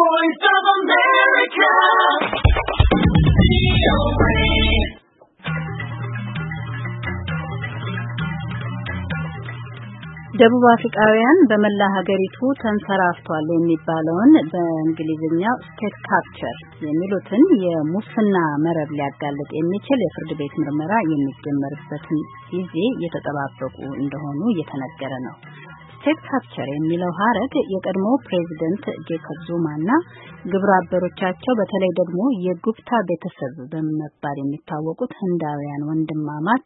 voice of America. ደቡብ አፍሪካውያን በመላ ሀገሪቱ ተንሰራፍቷል የሚባለውን በእንግሊዝኛው ስቴት ካፕቸር የሚሉትን የሙስና መረብ ሊያጋልጥ የሚችል የፍርድ ቤት ምርመራ የሚጀመርበትን ጊዜ እየተጠባበቁ እንደሆኑ እየተነገረ ነው። ስቴት ካፕቸር የሚለው ሀረግ የቀድሞ ፕሬዚደንት ጄኮብ ዙማና ግብረ አበሮቻቸው በተለይ ደግሞ የጉፕታ ቤተሰብ በመባል የሚታወቁት ህንዳውያን ወንድማማች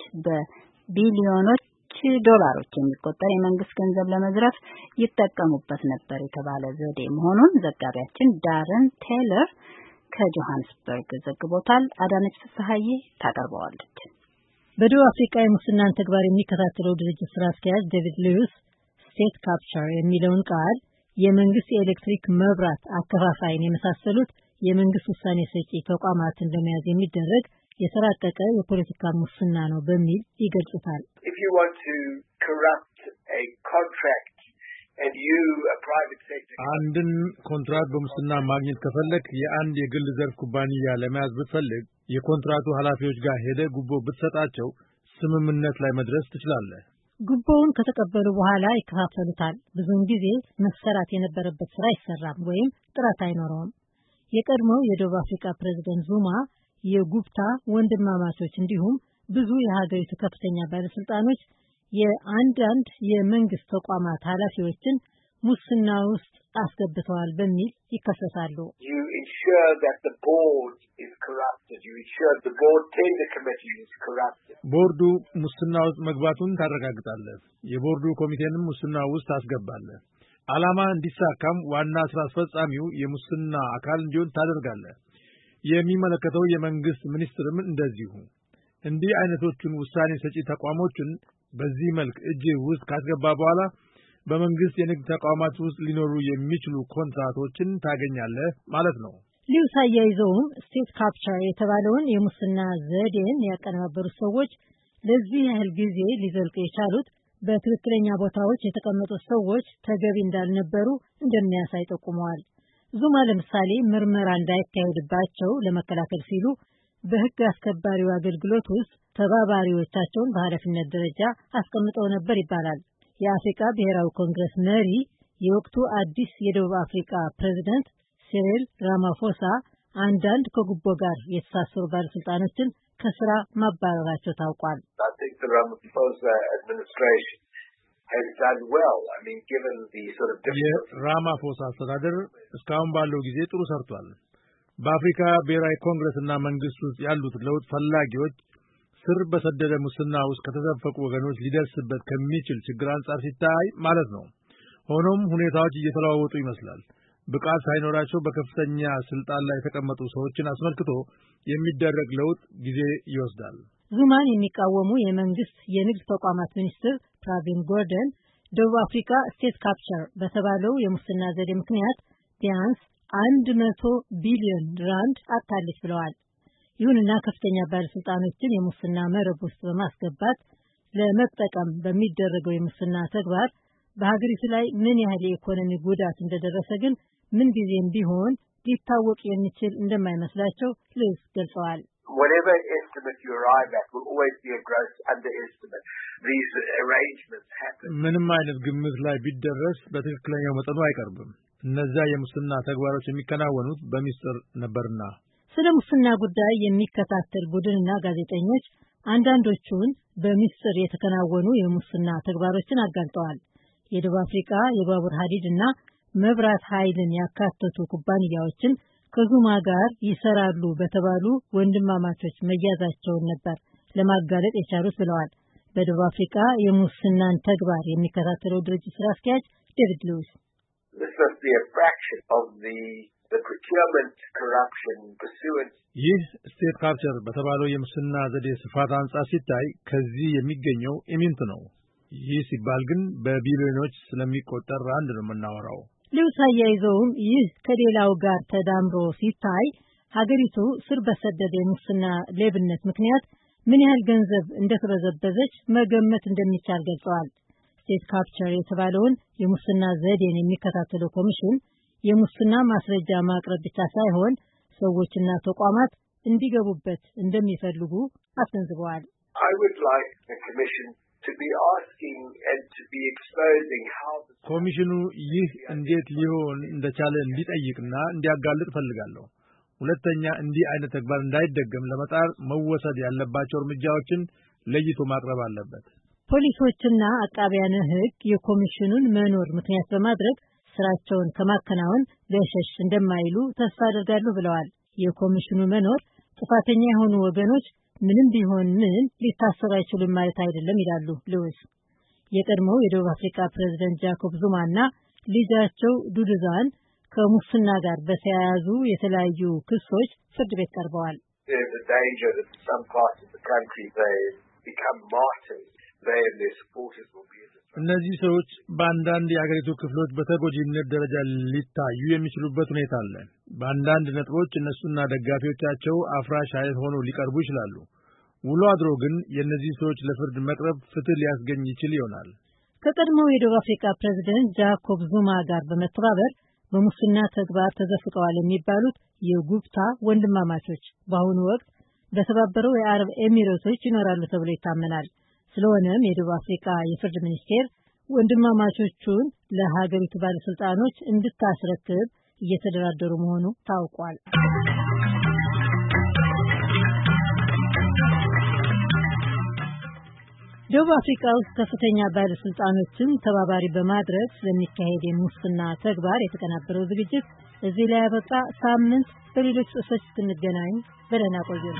በቢሊዮኖች ዶላሮች የሚቆጠር የመንግስት ገንዘብ ለመዝረፍ ይጠቀሙበት ነበር የተባለ ዘዴ መሆኑን ዘጋቢያችን ዳረን ቴይለር ከጆሃንስበርግ ዘግቦታል። አዳነች ፍስሐዬ ታቀርበዋለች። በደቡብ አፍሪካ የሙስናን ተግባር የሚከታተለው ድርጅት ስራ አስኪያጅ ዴቪድ ሉዊስ ስቴት ካፕቸር የሚለውን ቃል የመንግስት የኤሌክትሪክ መብራት አከፋፋይን የመሳሰሉት የመንግስት ውሳኔ ሰጪ ተቋማትን ለመያዝ የሚደረግ የተራቀቀ የፖለቲካ ሙስና ነው በሚል ይገልጹታል። If you want to corrupt a contract and you a private sector አንድን ኮንትራት በሙስና ማግኘት ከፈለክ የአንድ የግል ዘርፍ ኩባንያ ለመያዝ ብትፈልግ የኮንትራቱ ኃላፊዎች ጋር ሄደ ጉቦ ብትሰጣቸው ስምምነት ላይ መድረስ ትችላለህ። ጉቦውን ከተቀበሉ በኋላ ይከፋፈሉታል። ብዙውን ጊዜ መሰራት የነበረበት ስራ አይሰራም ወይም ጥራት አይኖረውም። የቀድሞው የደቡብ አፍሪካ ፕሬዝዳንት ዙማ የጉፕታ ወንድማማቾች እንዲሁም ብዙ የሀገሪቱ ከፍተኛ ባለስልጣኖች የአንዳንድ የመንግስት ተቋማት ኃላፊዎችን ሙስና ውስጥ አስገብተዋል በሚል ይከሰሳሉ። You ensure that the board is corrupted. You ensure the board tender committee is corrupted. ቦርዱ ሙስና ውስጥ መግባቱን ታረጋግጣለህ። የቦርዱ ኮሚቴንም ሙስና ውስጥ ታስገባለህ። ዓላማ እንዲሳካም ዋና ስራ አስፈጻሚው የሙስና አካል እንዲሆን ታደርጋለህ። የሚመለከተው የመንግስት ሚኒስትርም እንደዚሁ። እንዲህ አይነቶቹን ውሳኔ ሰጪ ተቋሞችን በዚህ መልክ እጅ ውስጥ ካስገባ በኋላ በመንግስት የንግድ ተቋማት ውስጥ ሊኖሩ የሚችሉ ኮንትራቶችን ታገኛለህ ማለት ነው። ሊውስ አያይዘውም ስቴት ካፕቸር የተባለውን የሙስና ዘዴን ያቀነባበሩት ሰዎች ለዚህ ያህል ጊዜ ሊዘልቁ የቻሉት በትክክለኛ ቦታዎች የተቀመጡት ሰዎች ተገቢ እንዳልነበሩ እንደሚያሳይ ጠቁመዋል። ዙማ ለምሳሌ ምርመራ እንዳይካሄድባቸው ለመከላከል ሲሉ በህግ አስከባሪው አገልግሎት ውስጥ ተባባሪዎቻቸውን በኃላፊነት ደረጃ አስቀምጠው ነበር ይባላል። የአፍሪካ ብሔራዊ ኮንግረስ መሪ የወቅቱ አዲስ የደቡብ አፍሪካ ፕሬዝዳንት ሲሪል ራማፎሳ አንዳንድ ከጉቦ ጋር የተሳሰሩ ባለስልጣኖችን ከስራ ማባረራቸው ታውቋል። I think the Ramaphosa administration has done well. I mean, given the sort of የራማፎሳ አስተዳደር እስካሁን ባለው ጊዜ ጥሩ ሰርቷል። በአፍሪካ ብሔራዊ ኮንግረስና መንግስት ውስጥ ያሉት ለውጥ ፈላጊዎች ስር በሰደደ ሙስና ውስጥ ከተዘፈቁ ወገኖች ሊደርስበት ከሚችል ችግር አንጻር ሲታይ ማለት ነው። ሆኖም ሁኔታዎች እየተለዋወጡ ይመስላል። ብቃት ሳይኖራቸው በከፍተኛ ስልጣን ላይ የተቀመጡ ሰዎችን አስመልክቶ የሚደረግ ለውጥ ጊዜ ይወስዳል። ዙማን የሚቃወሙ የመንግስት የንግድ ተቋማት ሚኒስትር ፕራቪን ጎርደን ደቡብ አፍሪካ ስቴት ካፕቸር በተባለው የሙስና ዘዴ ምክንያት ቢያንስ 100 ቢሊዮን ራንድ አጥታለች ብለዋል። ይሁንና ከፍተኛ ባለስልጣኖችን የሙስና መረብ ውስጥ በማስገባት ለመጠቀም በሚደረገው የሙስና ተግባር በሀገሪቱ ላይ ምን ያህል የኢኮኖሚ ጉዳት እንደደረሰ ግን ምን ጊዜም ቢሆን ሊታወቅ የሚችል እንደማይመስላቸው ልስ ገልጸዋል። Whatever estimate you arrive at will always be a gross underestimate. These arrangements happen. ምንም አይነት ግምት ላይ ቢደረስ በትክክለኛው መጠኑ አይቀርብም። እነዛ የሙስና ተግባሮች የሚከናወኑት በሚስጥር ነበርና። ስለ ሙስና ጉዳይ የሚከታተል ቡድንና ጋዜጠኞች አንዳንዶቹን በሚስጥር የተከናወኑ የሙስና ተግባሮችን አጋልጠዋል። የደቡብ አፍሪካ የባቡር ሀዲድና መብራት ኃይልን ያካተቱ ኩባንያዎችን ከዙማ ጋር ይሰራሉ በተባሉ ወንድማማቾች መያዛቸውን ነበር ለማጋለጥ የቻሉት ብለዋል። በደቡብ አፍሪካ የሙስናን ተግባር የሚከታተለው ድርጅት ስራ አስኪያጅ ዴቪድ ሉዊስ This must be a fraction of the procurement corruption pursuant. ይህ ስቴት ካፕቸር በተባለው የሙስና ዘዴ ስፋት አንጻር ሲታይ ከዚህ የሚገኘው ኢሚንት ነው። ይህ ሲባል ግን በቢሊዮኖች ስለሚቆጠር አንድ ነው የምናወራው። ሉዊስ አያይዘውም ይህ ከሌላው ጋር ተዳምሮ ሲታይ ሀገሪቱ ስር በሰደደ የሙስና ሌብነት ምክንያት ምን ያህል ገንዘብ እንደተበዘበዘች መገመት እንደሚቻል ገልጸዋል። ስቴት ካፕቸር የተባለውን የሙስና ዘዴን የሚከታተለው ኮሚሽን የሙስና ማስረጃ ማቅረብ ብቻ ሳይሆን ሰዎችና ተቋማት እንዲገቡበት እንደሚፈልጉ አስገንዝበዋል። I would like the commission to be asking and to be exposing how ኮሚሽኑ ይህ እንዴት ሊሆን እንደቻለ እንዲጠይቅና እንዲያጋልጥ ፈልጋለሁ። ሁለተኛ እንዲህ አይነት ተግባር እንዳይደገም ለመጣር መወሰድ ያለባቸው እርምጃዎችን ለይቶ ማቅረብ አለበት። ፖሊሶችና አቃቢያነ ሕግ የኮሚሽኑን መኖር ምክንያት በማድረግ ስራቸውን ከማከናወን ገሸሽ እንደማይሉ ተስፋ አደርጋለሁ ብለዋል። የኮሚሽኑ መኖር ጥፋተኛ የሆኑ ወገኖች ምንም ቢሆን ምን ሊታሰሩ አይችሉም ማለት አይደለም ይላሉ ሉዊስ። የቀድሞው የደቡብ አፍሪካ ፕሬዝዳንት ጃኮብ ዙማና ልጃቸው ዱዱዛን ከሙስና ጋር በተያያዙ የተለያዩ ክሶች ፍርድ ቤት ቀርበዋል። እነዚህ ሰዎች በአንዳንድ የአገሪቱ ክፍሎች በተጎጂነት ደረጃ ሊታዩ የሚችሉበት ሁኔታ አለ። በአንዳንድ ነጥቦች እነሱና ደጋፊዎቻቸው አፍራሽ ኃይል ሆነው ሊቀርቡ ይችላሉ። ውሎ አድሮ ግን የእነዚህ ሰዎች ለፍርድ መቅረብ ፍትህ ሊያስገኝ ይችል ይሆናል። ከቀድሞው የደቡብ አፍሪካ ፕሬዝዳንት ጃኮብ ዙማ ጋር በመተባበር በሙስና ተግባር ተዘፍቀዋል የሚባሉት የጉብታ ወንድማማቾች በአሁኑ ወቅት በተባበረው የአረብ ኤሚሬቶች ይኖራሉ ተብሎ ይታመናል። ስለሆነም የደቡብ አፍሪካ የፍርድ ሚኒስቴር ወንድማማቾቹን ለሀገሪቱ ባለስልጣኖች እንድታስረክብ እየተደራደሩ መሆኑ ታውቋል። ደቡብ አፍሪካ ውስጥ ከፍተኛ ባለስልጣኖችን ተባባሪ በማድረግ ስለሚካሄድ የሙስና ተግባር የተቀናበረው ዝግጅት እዚህ ላይ ያበቃ። ሳምንት በሌሎች ርዕሶች እስክንገናኝ በደህና ቆዩ።